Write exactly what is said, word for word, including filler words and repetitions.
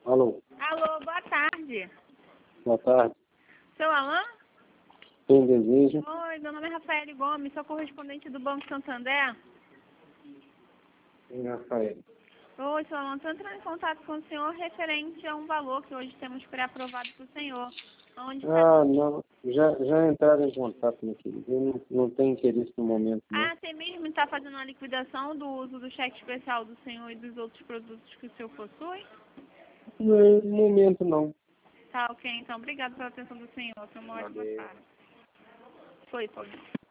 Alô, Alô, boa tarde. boa tarde. Seu Alain? Quem deseja? Oi, meu nome é Rafael Gomes, sou correspondente do Banco Santander. Quem é Rafael? Oi, seu Alain, estou entrando em contato com o senhor referente a um valor que hoje temos pré-aprovado para o senhor. Onde está... Ah, não. Já, já entraram em contato, meu querido. Eu não, não tenho interesse no momento, não. Ah, você mesmo está fazendo a liquidação do uso do cheque especial do senhor e dos outros produtos que o senhor possui? No momento, não. Tá, ok, então. Obrigado pela atenção do senhor. Tenha uma ótima Valeu. tarde. Foi, Paulinho.